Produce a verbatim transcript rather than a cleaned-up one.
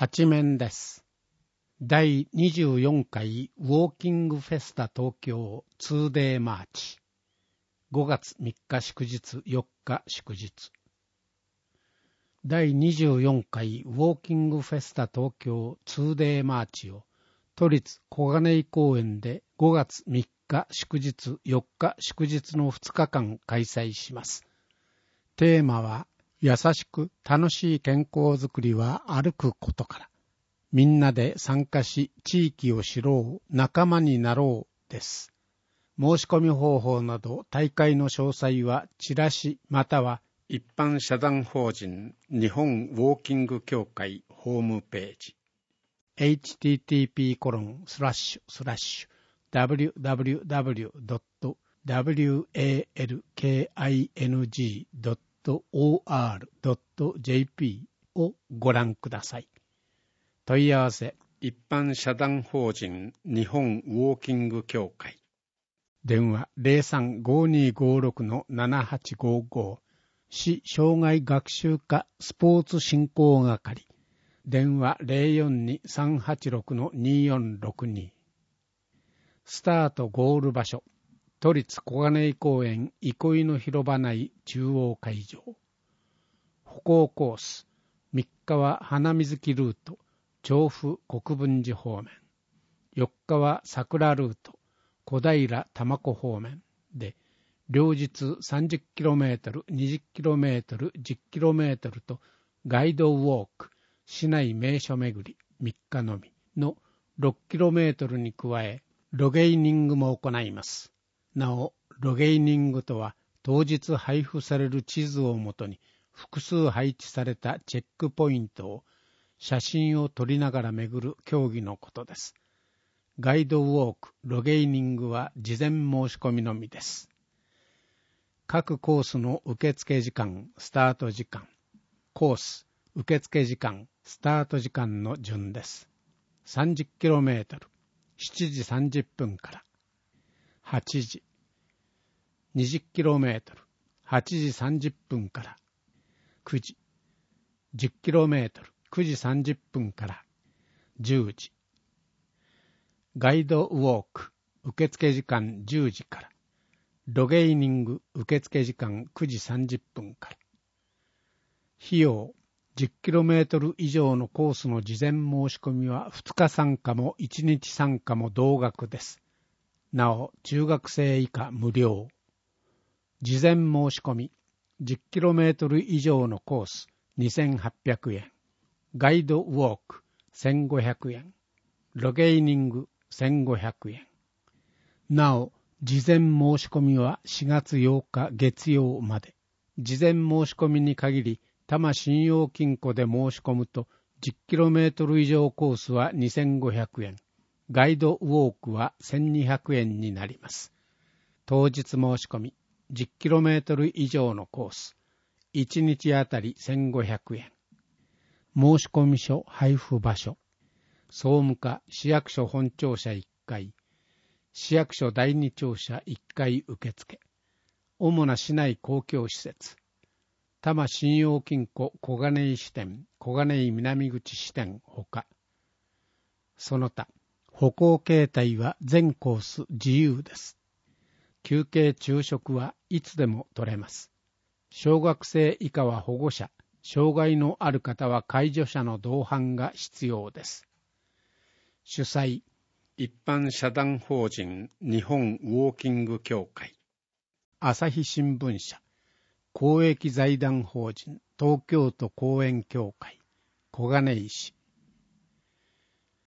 八面です。だいにじゅうよんかいウォーキングフェスタ東京 ツーデー マーチ。ごがつみっか祝日、よっか祝日。だいにじゅうよんかいウォーキングフェスタ東京 ツーデー マーチを都立小金井公園でごがつみっか祝日、よっか祝日のふつかかん開催します。テーマは優しく楽しい健康づくりは歩くことから。みんなで参加し地域を知ろう、仲間になろうです。申し込み方法など大会の詳細はチラシまたは一般社団法人日本ウォーキング協会ホームページ エイチティーティーピーコロンスラッシュスラッシュダブリュダブリュダブリュドットダブリュエーエルケーアイエヌジードットオーアールドットジェーピー をご覧ください。問い合わせ一般社団法人日本ウォーキング協会電話 ゼロさんごにごろくのななはちごご 市障害学習課スポーツ振興係電話 ゼロよんにさんはちろくのによんろくに。スタートゴール場所都立小金井公園憩いの広場内中央会場。歩行コースみっかは花水木ルート調布国分寺方面、よっかは桜ルート小平多摩湖方面で、両日 さんじゅっキロメートル、にじゅっキロメートル、じゅっキロメートルとガイドウォーク、市内名所巡りみっかのみのろっキロメートルに加え、ロゲイニングも行います。なお、ロゲイニングとは当日配布される地図をもとに複数配置されたチェックポイントを写真を撮りながら巡る競技のことです。ガイドウォーク、ロゲイニングは事前申し込みのみです。各コースの受付時間、スタート時間、コース、受付時間、スタート時間の順です。さんじゅっキロメートル、しちじさんじゅっぷんからはちじ、にじゅっキロメートル、はちじさんじゅっぷんからくじ、じゅっキロメートル、くじさんじゅっぷんからじゅうじ。ガイドウォーク受付時間じゅうじから、ロゲイニング受付時間くじさんじゅっぷんから。費用じゅっキロメートル以上のコースの事前申し込みはふつか参加もいちにち参加も同額です。なお中学生以下無料。事前申し込みじゅっキロメートル以上のコースにせんはっぴゃくえん、ガイドウォークせんごひゃくえん、ロゲイニングせんごひゃくえん。なお、事前申し込みはしがつようか月曜まで。事前申し込みに限り、多摩信用金庫で申し込むとじゅっキロメートル以上コースはにせんごひゃくえん、ガイドウォークはせんにひゃくえんになります。当日申し込み、じゅっキロメートル以上のコース、いちにちあたりせんごひゃくえん。申込書配布場所、総務課市役所本庁舎いっかい、市役所だいに庁舎いっかい受付、主な市内公共施設、多摩信用金庫小金井支店、小金井南口支店ほか、その他、歩行形態は全コース自由です。休憩昼食はいつでも取れます。小学生以下は保護者、障害のある方は介助者の同伴が必要です。主催、一般社団法人日本ウォーキング協会、朝日新聞社、公益財団法人東京都公園協会、小金井市、